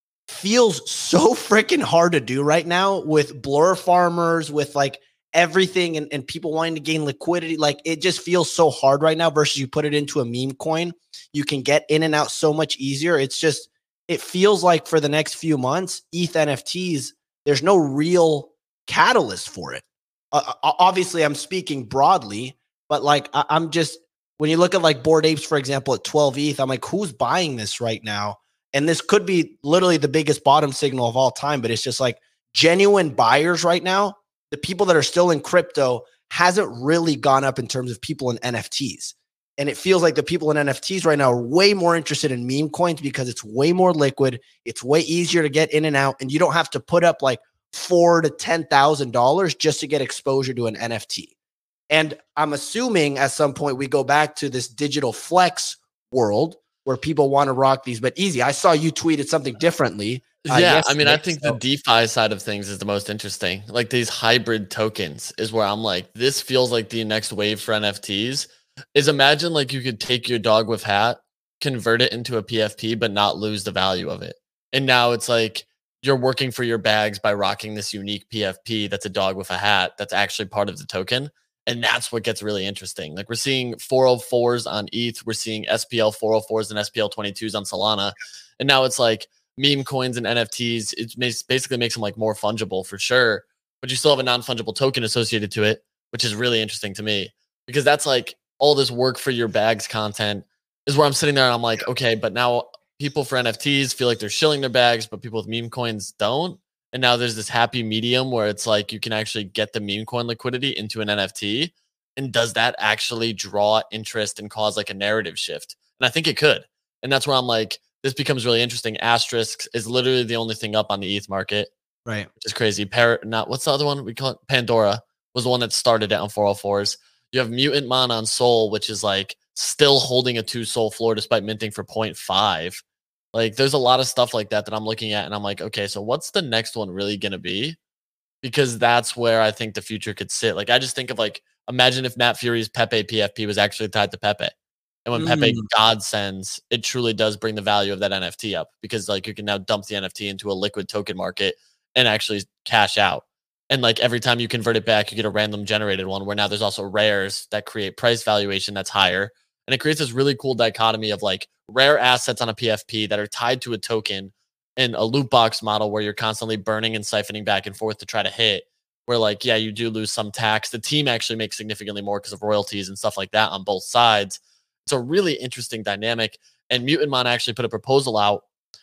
feels so freaking hard to do right now with blur farmers, with like everything and people wanting to gain liquidity. Like it just feels so hard right now versus you put it into a meme coin. You can get in and out so much easier. It's just, it feels like for the next few months, ETH NFTs, there's no real catalyst for it. Obviously, I'm speaking broadly, but like I'm just, when you look at like Bored Apes, for example, at 12 ETH, I'm like, who's buying this right now? And this could be literally the biggest bottom signal of all time, but it's just like genuine buyers right now. The people that are still in crypto hasn't really gone up in terms of people in NFTs. And it feels like the people in NFTs right now are way more interested in meme coins because it's way more liquid. It's way easier to get in and out. And you don't have to put up like $4,000 to $10,000 just to get exposure to an NFT. And I'm assuming at some point we go back to this digital flex world where people want to rock these, but easy. I saw you tweeted something differently. I mean, I think the DeFi side of things is the most interesting. Like these hybrid tokens is where I'm like, this feels like the next wave for NFTs. Is imagine like you could take your dog with hat, convert it into a PFP, but not lose the value of it. And now it's like you're working for your bags by rocking this unique PFP that's a dog with a hat that's actually part of the token. And that's what gets really interesting. Like we're seeing 404s on ETH. We're seeing SPL 404s and SPL 22s on Solana. And now it's like meme coins and NFTs. It basically makes them like more fungible for sure. But you still have a non-fungible token associated to it, which is really interesting to me because that's like all this work for your bags content is where I'm sitting there and I'm like, okay, but now people for NFTs feel like they're shilling their bags, but people with meme coins don't. And now there's this happy medium where it's like you can actually get the meme coin liquidity into an NFT. And does that actually draw interest and cause like a narrative shift? And I think it could. And that's where I'm like, this becomes really interesting. Asterisk is literally the only thing up on the ETH market. Right. Which is crazy. What's the other one? We call it Pandora was the one that started it on 404s. You have Mutant Mon on Sol, which is like still holding a 2 Sol floor despite minting for 0.5. Like there's a lot of stuff like that I'm looking at and I'm like, okay, so what's the next one really going to be? Because that's where I think the future could sit. Like I just think of like, imagine if Matt Fury's Pepe PFP was actually tied to Pepe. And when Pepe God sends, it truly does bring the value of that NFT up because like you can now dump the NFT into a liquid token market and actually cash out. And like every time you convert it back, you get a random generated one where now there's also rares that create price valuation that's higher. And it creates this really cool dichotomy of like rare assets on a PFP that are tied to a token and a loot box model where you're constantly burning and siphoning back and forth to try to hit. Where like, yeah, you do lose some tax. The team actually makes significantly more because of royalties and stuff like that on both sides. It's a really interesting dynamic. And Mutant Mon actually put a proposal out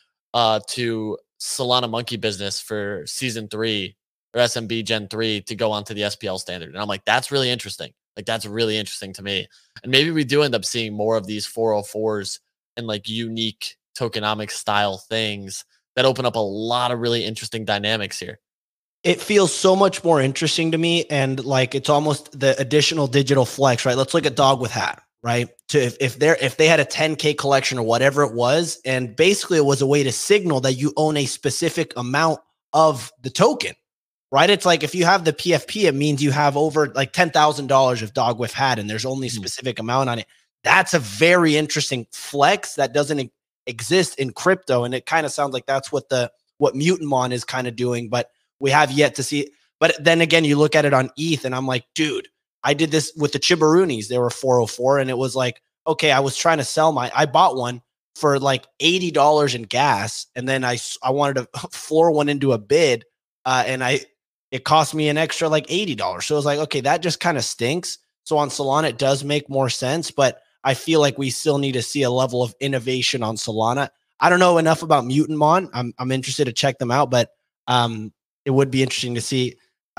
to Solana Monkey Business for season 3 or SMB Gen 3 to go onto the SPL standard. And I'm like, that's really interesting. Like, that's really interesting to me. And maybe we do end up seeing more of these 404s and like unique tokenomic style things that open up a lot of really interesting dynamics here. It feels so much more interesting to me. And like, it's almost the additional digital flex, right? Let's look at Dog with Hat, right? If they had a 10K collection or whatever it was, and basically it was a way to signal that you own a specific amount of the token, right? It's like if you have the PFP, it means you have over like $10,000 of Dog with Hat and there's only a specific amount on it. That's a very interesting flex that doesn't exist in crypto. And it kind of sounds like that's what Mutant Mon is kind of doing, but we have yet to see. But then again, you look at it on ETH and I'm like, dude, I did this with the Chibaroonies. They were 404 and it was like, okay, I was trying to sell I bought one, for like $80 in gas, and then I wanted to floor one into a bid, and it cost me an extra like $80. So it was like, okay, that just kind of stinks. So on Solana, it does make more sense, but I feel like we still need to see a level of innovation on Solana. I don't know enough about Mutant I'm interested to check them out, but it would be interesting to see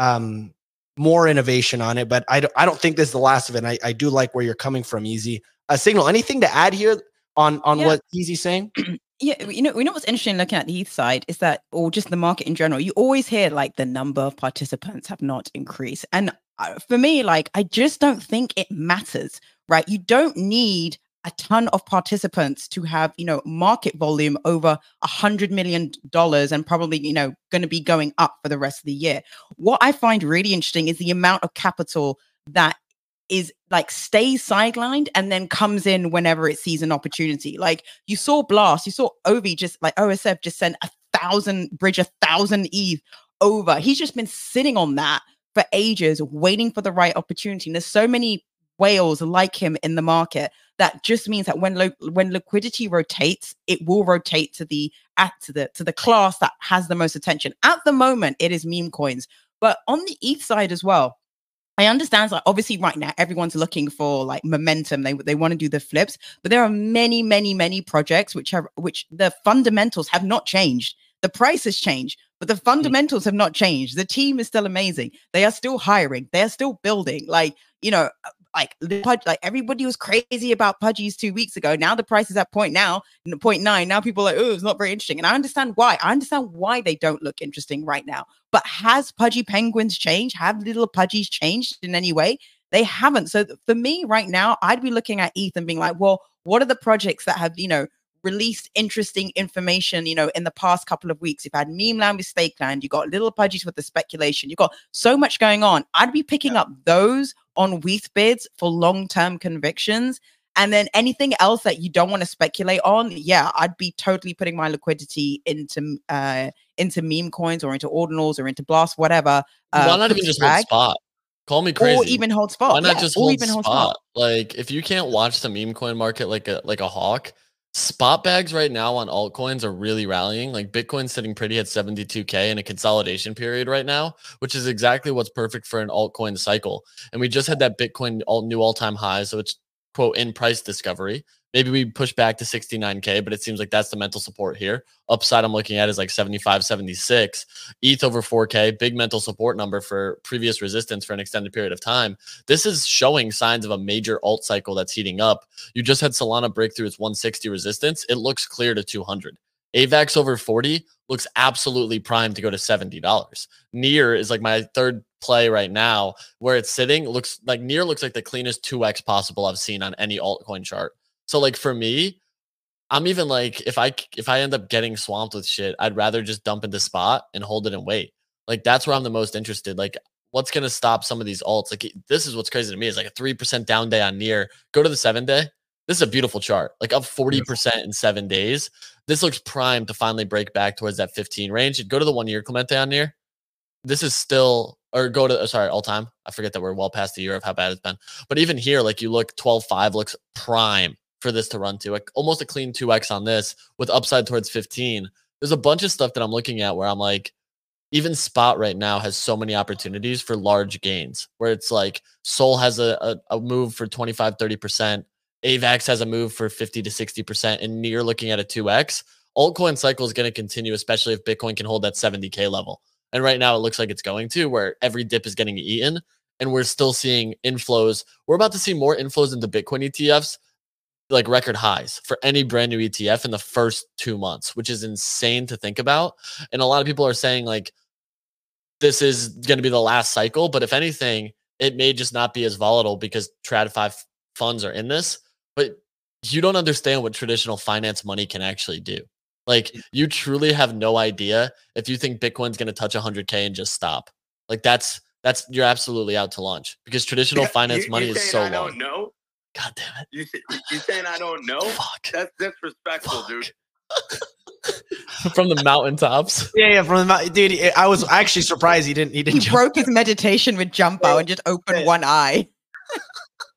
more innovation on it. But I don't think this is the last of it. And I do like where you're coming from, Easy. Signal, anything to add here on what Easy's saying? Yeah, you know what's interesting looking at the ETH side is that, or just the market in general, you always hear like the number of participants have not increased. And for me, like, I just don't think it matters, right? You don't need a ton of participants to have, market volume over $100 million and probably, going to be going up for the rest of the year. What I find really interesting is the amount of capital that is like stays sidelined and then comes in whenever it sees an opportunity. Like you saw Blast, you saw Ovi just like OSF just sent 1,000 ETH over. He's just been sitting on that for ages, waiting for the right opportunity. And there's so many whales like him in the market that just means that when liquidity rotates, it will rotate to the class that has the most attention. At the moment, it is meme coins, but on the ETH side as well, I understand, like, obviously right now everyone's looking for like momentum. They want to do the flips, but there are many, many, many projects which the fundamentals have not changed. The price has changed, but the fundamentals have not changed. The team is still amazing. They are still hiring. They are still building. Like, like everybody was crazy about Pudgies 2 weeks ago. Now the price is at 0.9. Now people are like, oh, it's not very interesting. And I understand why. I understand why they don't look interesting right now. But has Pudgy Penguins changed? Have little Pudgies changed in any way? They haven't. So for me right now, I'd be looking at ETH and being like, well, what are the projects that have, released interesting information, in the past couple of weeks? You've had Meme Land with Stakeland, you got little Pudgies with the speculation, you've got so much going on. I'd be picking up those on WETH bids for long-term convictions. And then anything else that you don't want to speculate on, I'd be totally putting my liquidity into meme coins or into ordinals or into Blast, whatever. Why not even just hold spot? Call me crazy. Or even hold spot. Why not just hold spot? Like, if you can't watch the meme coin market like a hawk, spot bags right now on altcoins are really rallying. Like Bitcoin's sitting pretty at 72K in a consolidation period right now, which is exactly what's perfect for an altcoin cycle. And we just had that Bitcoin new all-time high, so it's quote in price discovery. Maybe we push back to 69K, but it seems like that's the mental support here. Upside I'm looking at is like 75, 76. ETH over 4K, big mental support number for previous resistance for an extended period of time. This is showing signs of a major alt cycle that's heating up. You just had Solana break through its 160 resistance. It looks clear to 200. AVAX over 40 looks absolutely primed to go to $70. Near is like my third play right now where it's sitting. Looks like Near looks like the cleanest 2x possible I've seen on any altcoin chart. So like for me, I'm even like, if I end up getting swamped with shit, I'd rather just dump into spot and hold it and wait. Like that's where I'm the most interested. Like what's going to stop some of these alts? Like this is what's crazy to me is like a 3% down day on Near. Go to the 7 day. This is a beautiful chart, like up 40% in 7 days. This looks primed to finally break back towards that 15 range. And go to the 1 year Clemente on Near. This is still, or go to, sorry, all time. I forget that we're well past the year of how bad it's been. But even here, like you look 12.5 looks prime for this to run to, like almost a clean 2x on this with upside towards 15. There's a bunch of stuff that I'm looking at where I'm like, even spot right now has so many opportunities for large gains where it's like Sol has a move for 25, 30%. AVAX has a move for 50 to 60%, and Near looking at a 2x. Altcoin cycle is going to continue, especially if Bitcoin can hold that 70K level. And right now it looks like it's going to, where every dip is getting eaten and we're still seeing inflows. We're about to see more inflows into Bitcoin ETFs, like record highs for any brand new ETF in the first 2 months, which is insane to think about. And a lot of people are saying like, this is going to be the last cycle, but if anything, it may just not be as volatile because TradFi funds are in this, but you don't understand what traditional finance money can actually do. Like you truly have no idea if you think Bitcoin's going to touch 100K and just stop. Like that's you're absolutely out to lunch because traditional finance money is so long. I don't know. God damn it. You saying I don't know? Fuck. That's disrespectful, dude. From the mountaintops. Yeah, from the mountain. Dude, I was actually surprised he didn't He broke his meditation with jump out and just opened one eye.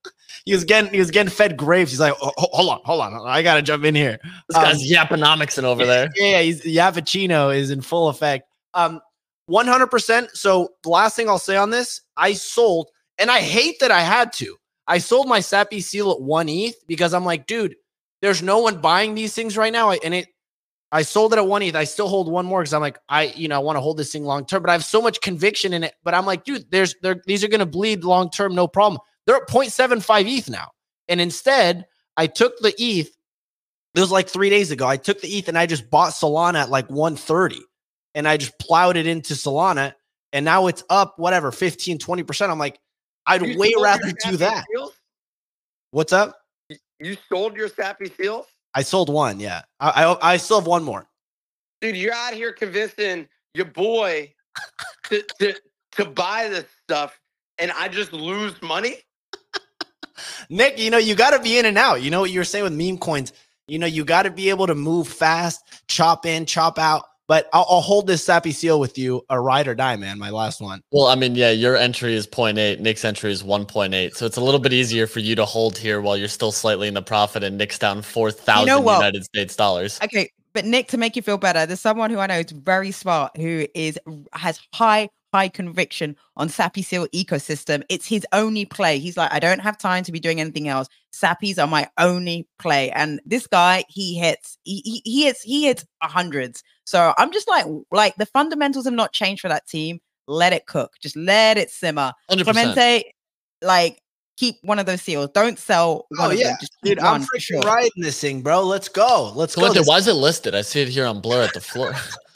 he was getting fed grapes. He's like, hold on, I gotta jump in here. This guy's Yapponomicsing over there. Yeah, he's Yappuccino is in full effect. 100%. So the last thing I'll say on this, I sold, and I hate that I had to. I sold my Sappy Seal at 1 ETH because I'm like, dude, there's no one buying these things right now. I sold it at 1 ETH. I still hold one more because I'm like, I want to hold this thing long term, but I have so much conviction in it. But I'm like, dude, these are going to bleed long term, no problem. They're at 0.75 ETH now. And instead, I took the ETH. It was like 3 days ago. I took the ETH and I just bought Solana at like 130. And I just plowed it into Solana. And now it's up, whatever, 15, 20%. I'm like, I'd way rather do that. Seals? What's up? You sold your Sappy Seals? I sold one, yeah. I still have one more. Dude, you're out here convincing your boy to buy this stuff, and I just lose money? Nick, you got to be in and out. You know what you were saying with meme coins? You got to be able to move fast, chop in, chop out. But I'll hold this Sappy Seal with you, a ride or die, man. My last one. Well, I mean, yeah, your entry is 0.8. Nick's entry is 1.8. So it's a little bit easier for you to hold here while you're still slightly in the profit, and Nick's down 4,000 United States dollars. Okay, but Nick, to make you feel better, there's someone who I know is very smart who has high conviction on Sappy Seal ecosystem. It's his only play. He's like, I don't have time to be doing anything else. Sappies are my only play. And this guy, he hits hundreds. So I'm just like the fundamentals have not changed for that team. Let it cook. Just let it simmer. 100%. Clemente, like, keep one of those seals. Don't sell one of them. Just dude, I'm freaking riding this thing, bro. Let's go. Clemente, why is it listed? I see it here on Blur at the floor.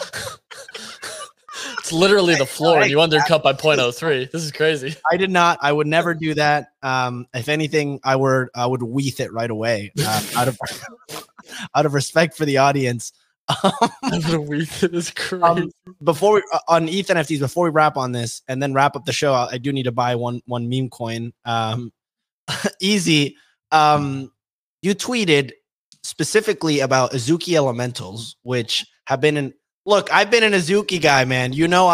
It's literally the floor, and you undercut by 0.03. This is crazy. I did not. I would never do that. If anything, I would weeth it right away out of respect for the audience. Weeth it is crazy. Before we on ETH NFTs, before we wrap on this and then wrap up the show, I do need to buy one meme coin. Easy. You tweeted specifically about Azuki Elementals, which have been in. Look, I've been an Azuki guy, man.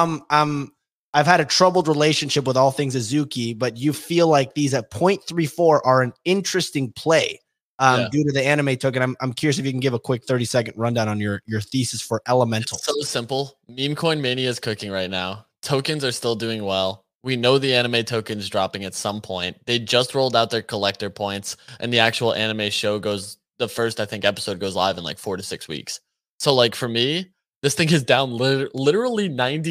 I've had a troubled relationship with all things Azuki, but you feel like these at 0.34 are an interesting play due to the anime token. I'm curious if you can give a quick 30-second rundown on your thesis for Elementals. It's so simple. Meme coin mania is cooking right now. Tokens are still doing well. We know the anime token is dropping at some point. They just rolled out their collector points, and the actual anime show the first, I think, episode goes live in like 4 to 6 weeks. So like for me, this thing is down literally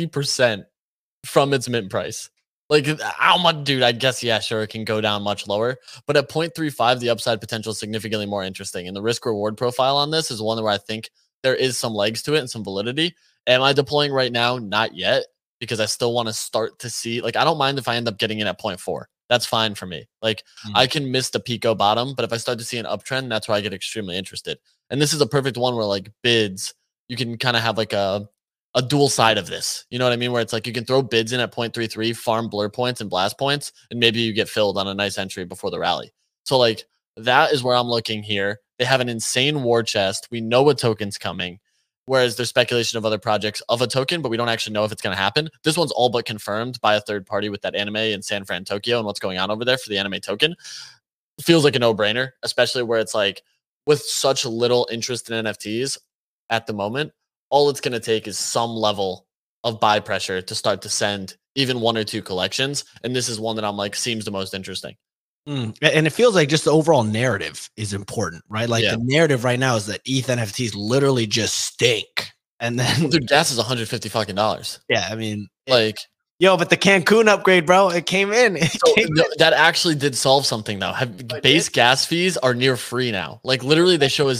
90% from its mint price. Like, how much, dude? I guess, yeah, sure, it can go down much lower. But at 0.35, the upside potential is significantly more interesting. And the risk-reward profile on this is one where I think there is some legs to it and some validity. Am I deploying right now? Not yet, because I still want to start to see. Like, I don't mind if I end up getting in at 0.4. That's fine for me. Like, I can miss the Pico bottom, but if I start to see an uptrend, that's where I get extremely interested. And this is a perfect one where, like, bids, you can kind of have like a dual side of this. You know what I mean? Where it's like you can throw bids in at 0.33, farm blur points and blast points, and maybe you get filled on a nice entry before the rally. So like that is where I'm looking here. They have an insane war chest. We know a token's coming, whereas there's speculation of other projects of a token, but we don't actually know if it's going to happen. This one's all but confirmed by a third party with that anime in San Fran, Tokyo, and what's going on over there for the anime token. It feels like a no-brainer, especially where it's like with such little interest in NFTs at the moment, all it's going to take is some level of buy pressure to start to send even 1 or 2 collections. And this is one that I'm like, seems the most interesting. And it feels like just the overall narrative is important, right? Like the narrative right now is that ETH NFTs literally just stink. And then dude, gas is $150 fucking. Yeah. I mean, like, yo, but the Cancun upgrade, bro, it came in. That actually did solve something though. Base gas fees are near free now. Like literally they show a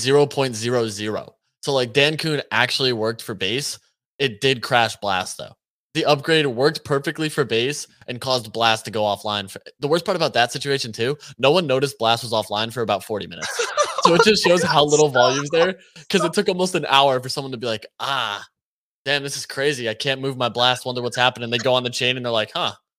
0.00. So like Cancun actually worked for base. It did crash Blast though. The upgrade worked perfectly for base and caused Blast to go offline. The worst part about that situation too, no one noticed Blast was offline for about 40 minutes. So it just shows how little volume's there, because it took almost an hour for someone to be like, damn, this is crazy. I can't move my Blast. Wonder what's happening. They go on the chain and they're like,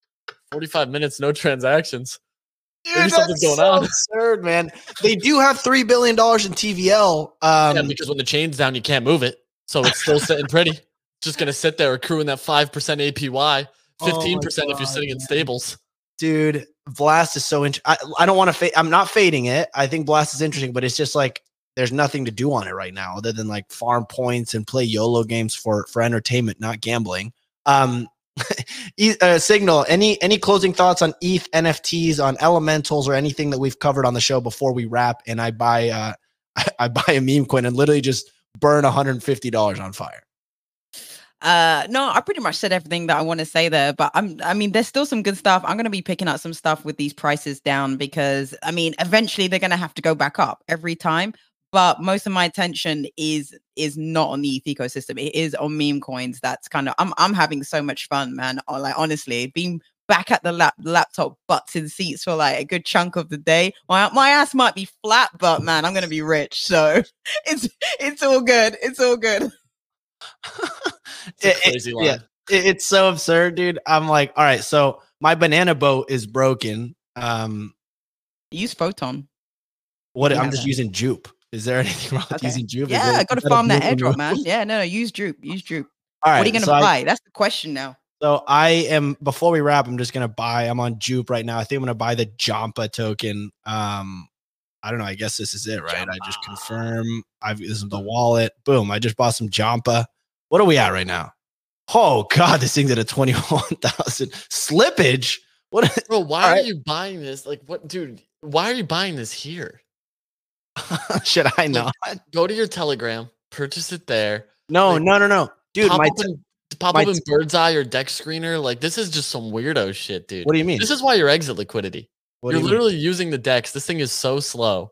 45 minutes, no transactions. Dude, maybe something's going on. Absurd, man. They do have $3 billion in TVL. Yeah, because when the chain's down, you can't move it. So it's still sitting pretty. It's just going to sit there accruing that 5% APY, 15% if you're sitting in stables. Dude, Blast is so interesting. I don't want to I'm not fading it. I think Blast is interesting, but it's just like there's nothing to do on it right now other than like farm points and play YOLO games for entertainment, not gambling. Signal, any closing thoughts on ETH, NFTs, on elementals, or anything that we've covered on the show before we wrap and I buy I buy a meme coin and literally just burn $150 on fire? No, I pretty much said everything that I want to say there, but I mean, there's still some good stuff. I'm going to be picking up some stuff with these prices down because I mean, eventually they're going to have to go back up every time. But most of my attention is not on the ETH ecosystem. It is on meme coins. That's kind of I'm having so much fun, man. Like honestly, being back at the laptop butts in seats for like a good chunk of the day. My ass might be flat, but man, I'm gonna be rich. So it's all good. It's all good. It's a crazy line. It's so absurd, dude. I'm like, all right, so my banana boat is broken. Use Photon. What? I'm just using Jupe. Is there anything wrong with using Jupe? Yeah, I got to farm that airdrop, man. Yeah, no, use Jupe. Use Jupe. All right. What are you going to buy? That's the question now. So I am, before we wrap, I'm just going to buy, I'm on Jupe right now. I think I'm going to buy the Jampa token. I don't know. I guess this is it, right? Jampa. I just confirm. This is the wallet. Boom. I just bought some Jampa. What are we at right now? Oh, God, this thing's at a 21,000. Slippage? What? Bro, why are you buying this? Like, what, dude? Why are you buying this here? Should I not? Go to your Telegram, purchase it there. No. Dude, pop up in Bird's Eye or Dex Screener. Like, this is just some weirdo shit, dude. What do you mean? This is why you're exit liquidity. You're literally using the Dex. This thing is so slow.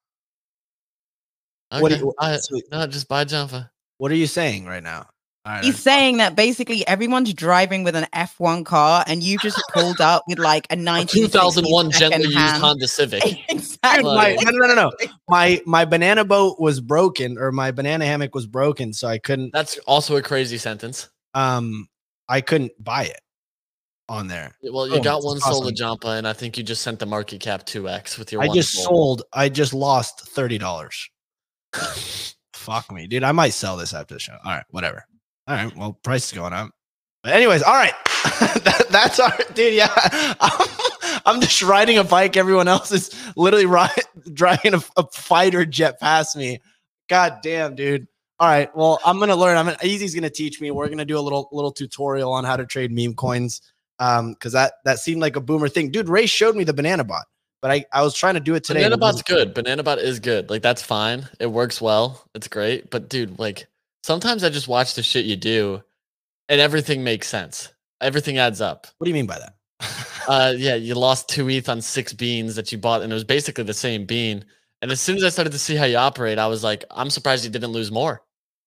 Okay, just buy Jampa. What are you saying right now? He's saying that basically everyone's driving with an F1 car and you just pulled up with like a 2001 gently used Honda Civic. Exactly. No. My banana boat was broken, or my banana hammock was broken, so I couldn't. That's also a crazy sentence. I couldn't buy it on there. Well, you got one sold to Jampa, and I think you just sent the market cap 2x with your. I just lost $30. Fuck me, dude. I might sell this after the show. All right, whatever. All right, well, price is going up. But anyways, all right. That's our dude. Yeah, I'm just riding a bike. Everyone else is literally driving a fighter jet past me. God damn, dude. All right, well, I'm gonna learn. Easy's gonna teach me. We're gonna do a little tutorial on how to trade meme coins. Because that seemed like a boomer thing, dude. Ray showed me the banana bot, but I was trying to do it today. Banana bot's good. Banana bot is good. Like, that's fine. It works well. It's great. But dude, like, sometimes I just watch the shit you do and everything makes sense. Everything adds up. What do you mean by that? Yeah, you lost 2 ETH on 6 beans that you bought, and it was basically the same bean. And as soon as I started to see how you operate, I was like, I'm surprised you didn't lose more.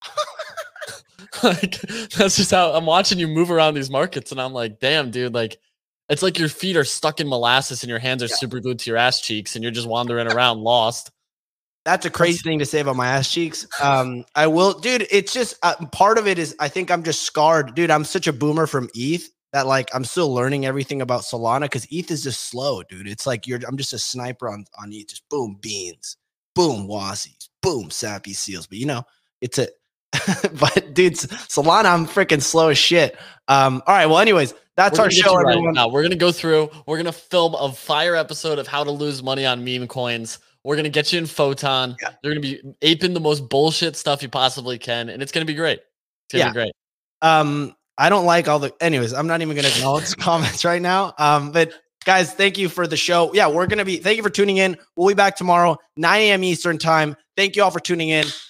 Like, that's just how I'm watching you move around these markets, and I'm like, damn, dude, like, it's like your feet are stuck in molasses and your hands are super glued to your ass cheeks, and you're just wandering around lost. That's a crazy thing to say about my ass cheeks. I will, dude. It's just part of it is I think I'm just scarred, dude. I'm such a boomer from ETH that like I'm still learning everything about Solana because ETH is just slow, dude. It's like I'm just a sniper on ETH. Just boom beans, boom wassies, boom sappy seals. But you know, it's a but dude, Solana, I'm freaking slow as shit. All right, well, anyways, that's our show. Right now, we're gonna go through. We're gonna film a fire episode of how to lose money on meme coins. We're going to get you in Photon. Yeah. They're going to be aping the most bullshit stuff you possibly can. And it's going to be great. It's going to be great. I don't like all the, anyways, I'm not even going to acknowledge comments right now. But guys, thank you for the show. Yeah, thank you for tuning in. We'll be back tomorrow, 9 a.m. Eastern time. Thank you all for tuning in.